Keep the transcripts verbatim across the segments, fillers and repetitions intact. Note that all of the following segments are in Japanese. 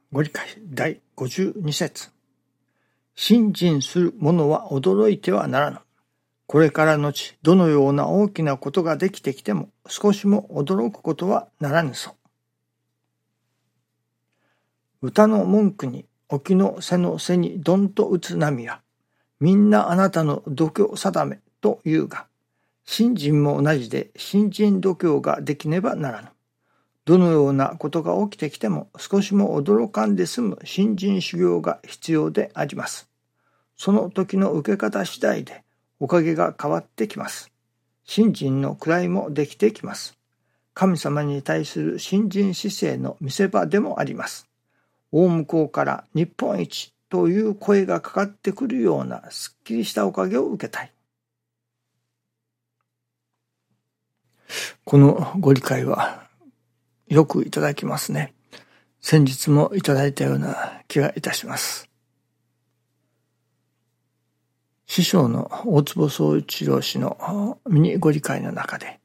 ご理解だいごじゅうに節。信心する者は驚いてはならぬ。これからのちどのような大きなことができてきても少しも驚くことはならぬぞ。歌の文句に沖の背の背にどんと打つ波は、みんなあなたの度胸定めというが、信心も同じで信心度胸ができねばならぬ。どのようなことが起きてきても少しも驚かんで済む信心修行が必要であります。その時の受け方次第でおかげが変わってきます。信心の位もできてきます。神様に対する信心姿勢の見せ場でもあります。大向こうから日本一という声がかかってくるようなすっきりしたおかげを受けたい。このご理解はよくいただきますね。先日もいただいたような気がいたします。師匠の大坪宗一郎氏のミニご理解の中で、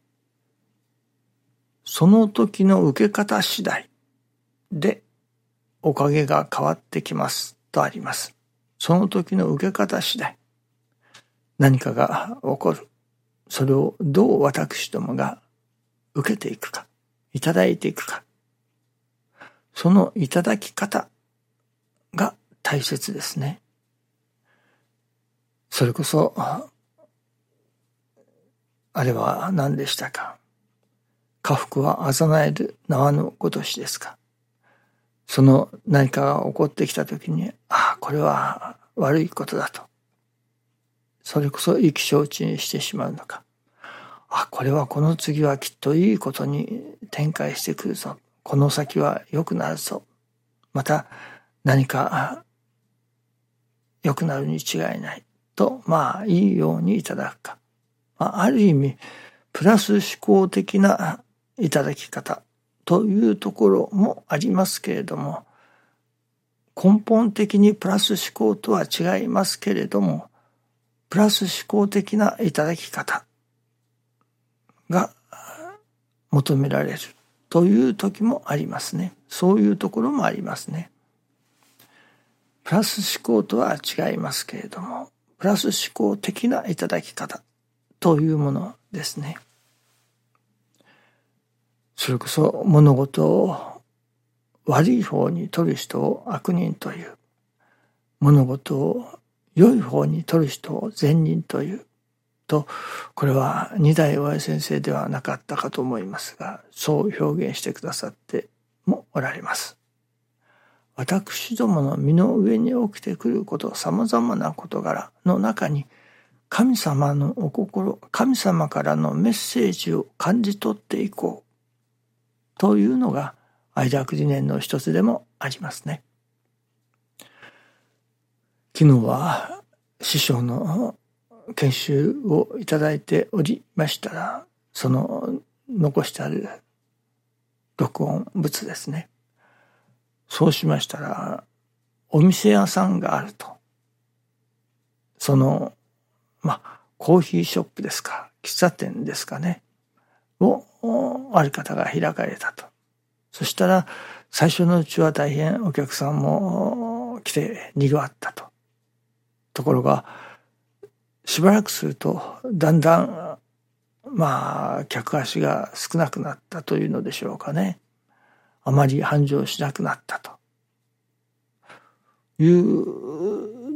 その時の受け方次第でおかげが変わってきますとあります。その時の受け方次第、何かが起こる。それをどう私どもが受けていくか、いただいていくか。そのいただき方が大切ですね。それこそ、あれは何でしたか。家福はあざなえる縄のごとしですか。その何かが起こってきたときに、ああ、これは悪いことだと。それこそ意気消沈にしてしまうのか。あ、これはこの次はきっといいことに展開してくるぞ。この先は良くなるぞ。また何か良くなるに違いないと、まあいいようにいただくか。まあ、ある意味プラス思考的ないただき方というところもありますけれども、根本的にプラス思考とは違いますけれども、プラス思考的ないただき方が求められるという時もありますね。そういうところもありますね。プラス思考とは違いますけれども、プラス思考的ないただき方というものですね。それこそ物事を悪い方に取る人を悪人という、物事を良い方に取る人を善人というと、これは二代親先生ではなかったかと思いますが、そう表現してくださってもおられます。私どもの身の上に起きてくること、さまざまな事柄の中に、神様のお心、神様からのメッセージを感じ取っていこうというのが愛楽理念の一つでもありますね。昨日は師匠の研修をいただいておりましたら、その残してある録音物ですね。そうしましたら、お店屋さんがあると。その、まあ、コーヒーショップですか、喫茶店ですかね。を、ある方が開かれたと。そしたら、最初のうちは大変お客さんも来て賑わったと。ところが、しばらくすると、だんだん、まあ、客足が少なくなったというのでしょうかね。あまり繁盛しなくなったという、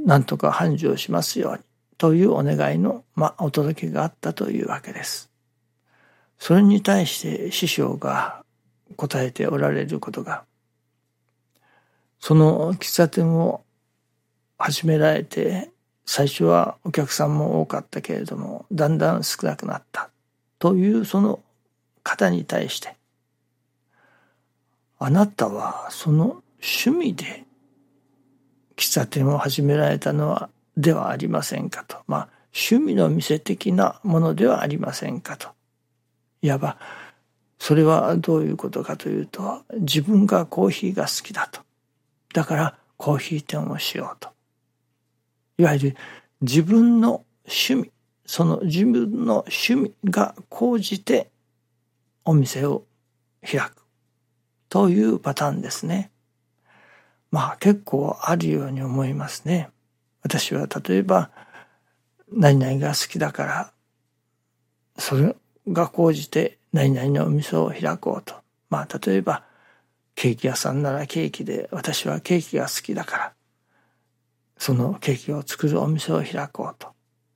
なんとか繁盛しますようにというお願いの、まあ、お届けがあったというわけです。それに対して師匠が答えておられることが、その喫茶店を始められて、最初はお客さんも多かったけれども、だんだん少なくなったというその方に対して、あなたはその趣味で喫茶店を始められたのはではありませんかと。まあ趣味の店的なものではありませんかと。いわばそれはどういうことかというと、自分がコーヒーが好きだと。だからコーヒー店をしようと。いわゆる自分の趣味、その自分の趣味が高じてお店を開くというパターンですね。 まあ結構あるように思いますね。私は例えば何々が好きだからそれが高じて何々のお店を開こうと。まあ例えばケーキ屋さんならケーキで私はケーキが好きだからそのケーキを作るお店を開こうと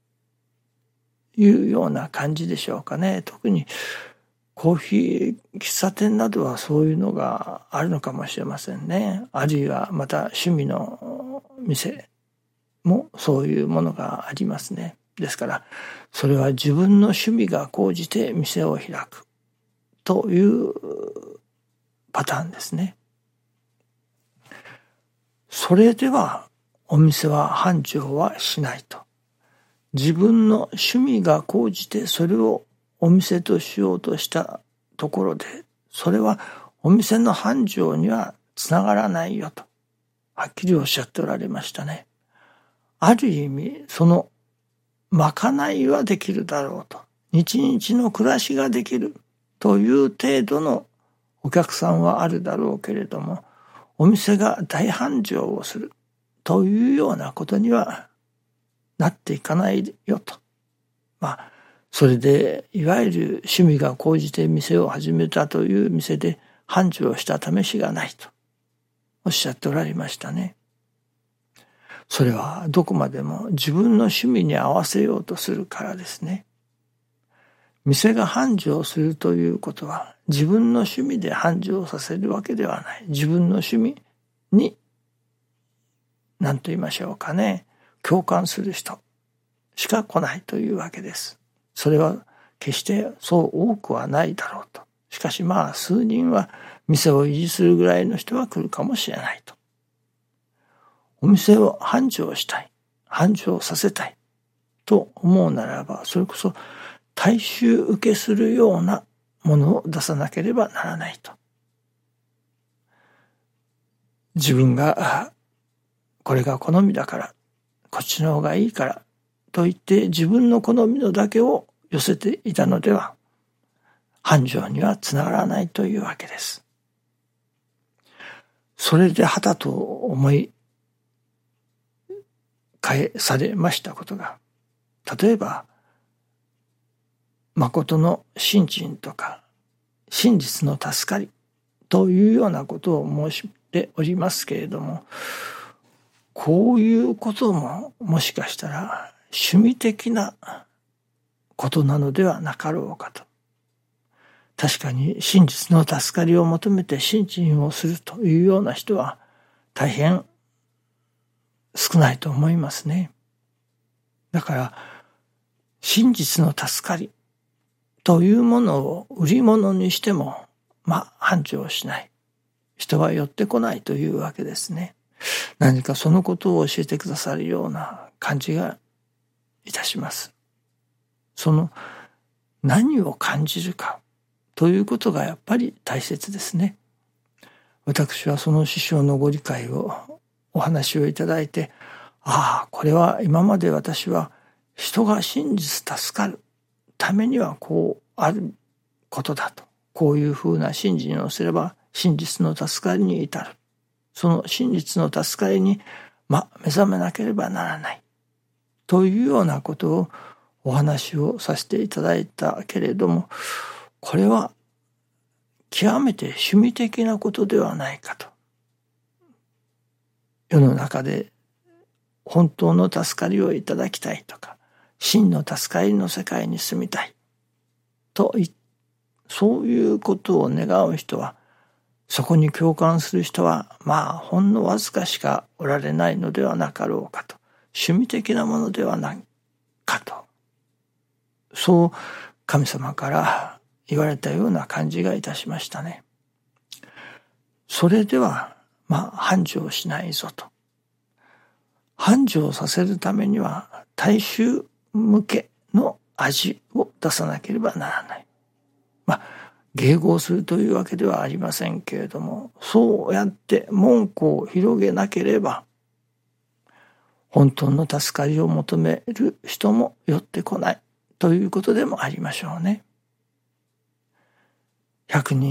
いうような感じでしょうかね。特にコーヒー喫茶店などはそういうのがあるのかもしれませんね。あるいはまた趣味の店もそういうものがありますね。ですからそれは自分の趣味が高じて店を開くというパターンですね。それではお店は繁盛はしないと。自分の趣味が高じてそれをお店としようとしたところで、それはお店の繁盛にはつながらないよと、はっきりおっしゃっておられましたね。ある意味、そのまかないはできるだろうと、日々の暮らしができるという程度のお客さんはあるだろうけれども、お店が大繁盛をするというようなことにはなっていかないよと。まあそれでいわゆる趣味が高じて店を始めたという店で繁盛した試しがないとおっしゃっておられましたね。それはどこまでも自分の趣味に合わせようとするからですね。店が繁盛するということは自分の趣味で繁盛させるわけではない。自分の趣味に何と言いましょうかね、共感する人しか来ないというわけです。それは決してそう多くはないだろうと。しかしまあ数人は店を維持するぐらいの人は来るかもしれないと。お店を繁盛したい、繁盛させたいと思うならば、それこそ大衆受けするようなものを出さなければならないと。自分がこれが好みだから、こっちの方がいいからと言って自分の好みのだけを寄せていたのでは繁盛にはつながらないというわけです。それではたと思い返されましたことが、例えば誠の信心とか真実の助かりというようなことを申しておりますけれども、こういうことももしかしたら趣味的なことなのではなかろうかと。確かに真実の助かりを求めて信心をするというような人は大変少ないと思いますね。だから真実の助かりというものを売り物にしてもまあ繁盛しない。人は寄ってこないというわけですね。何かそのことを教えてくださるような感じがいたします。その何を感じるかということがやっぱり大切ですね。私はその師匠のご理解をお話をいただいて、ああ、これは今まで私は人が真実助かるためにはこうあることだと。こういうふうな信心をすれば真実の助かりに至る。その真実の助かりに、ま、目覚めなければならないというようなことをお話をさせていただいたけれども、これは極めて趣味的なことではないかと。世の中で本当の助かりをいただきたいとか、真の助かりの世界に住みたいと、そういうことを願う人は、そこに共感する人はまあほんのわずかしかおられないのではなかろうかと。趣味的なものではないかと、そう神様から言われたような感じがいたしましたね。それではまあ繁盛しないぞと。繁盛させるためには大衆向けの味を出さなければならない。まあ迎合するというわけではありませんけれども、そうやって門戸を広げなければ本当の助かりを求める人も寄ってこないということでもありましょうね。ひゃくにん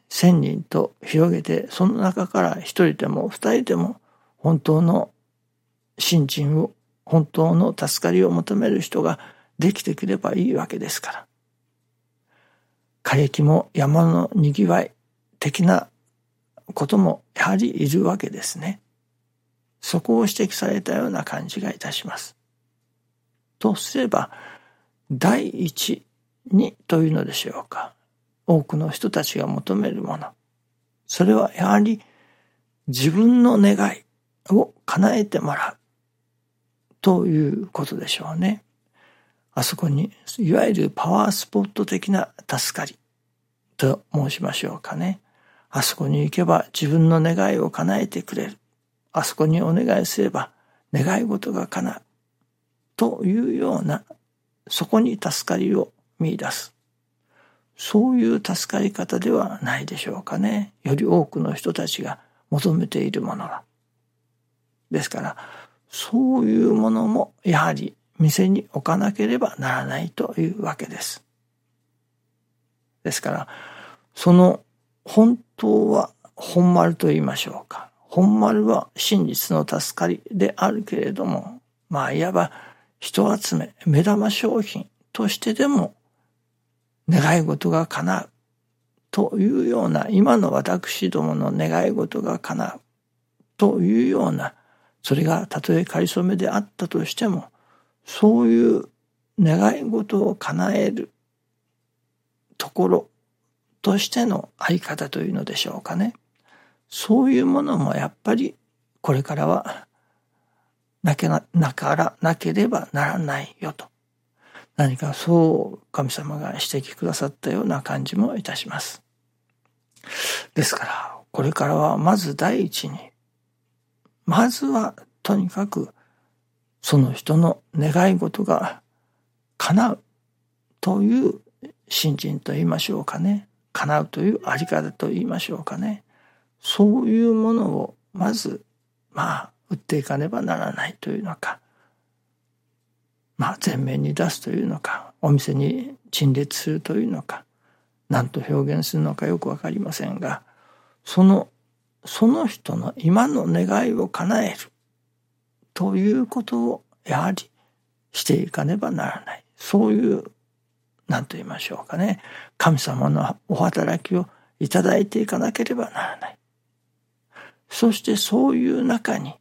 千人と広げて、その中から一人でも二人でも本当の信心を、本当の助かりを求める人ができてくればいいわけですから。枯れ木も山のにぎわい的なこともやはりいるわけですね。そこを指摘されたような感じがいたします。とすれば、第一にというのでしょうか。多くの人たちが求めるもの。それはやはり自分の願いを叶えてもらうということでしょうね。あそこにいわゆるパワースポット的な助かりと申しましょうかね。あそこに行けば自分の願いを叶えてくれる。あそこにお願いすれば願い事が叶うというような、そこに助かりを見出す。そういう助かり方ではないでしょうかね。より多くの人たちが求めているものが。ですから、そういうものもやはり店に置かなければならないというわけです。ですから、その本当は本丸と言いましょうか。本丸は真実の助かりであるけれども、まあいわば人集め、目玉商品としてでも願い事が叶うというような、今の私どもの願い事が叶うというような、それがたとえ仮初めであったとしても、そういう願い事を叶えるところとしてのあり方というのでしょうかね。そういうものもやっぱりこれからはなけな、なからなければならないよと。何かそう神様が指摘くださったような感じもいたします。ですからこれからはまず第一に、まずはとにかくその人の願い事が叶うという信心と言いましょうかね。叶うというあり方と言いましょうかね。そういうものをまずまあ売っていかねばならないというのか、まあ前面に出すというのか、お店に陳列するというのか、何と表現するのかよくわかりませんが、そのその人の今の願いを叶えるということをやはりしていかねばならない。そういう何と言いましょうかね、神様のお働きをいただいていかなければならない。そしてそういう中に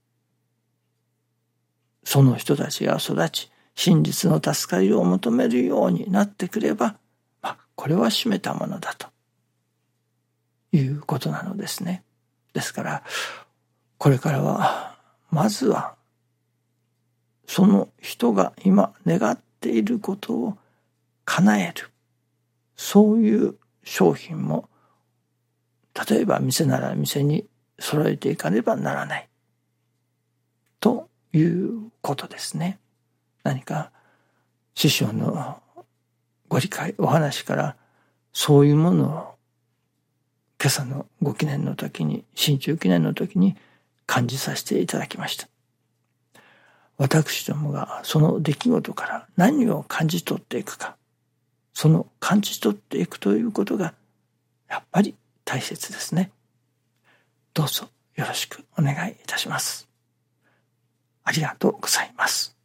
その人たちが育ち、真実の助かりを求めるようになってくれば、まあ、これは締めたものだということなのですね。ですからこれからはまずはその人が今願っていることを叶える、そういう商品も例えば店なら店に揃えていかねばならないということですね。何か師匠のご理解、お話からそういうものを今朝のご記念の時に、新中記念の時に感じさせていただきました。私どもがその出来事から何を感じ取っていくか、その感じ取っていくということがやっぱり大切ですね。どうぞよろしくお願いいたします。ありがとうございます。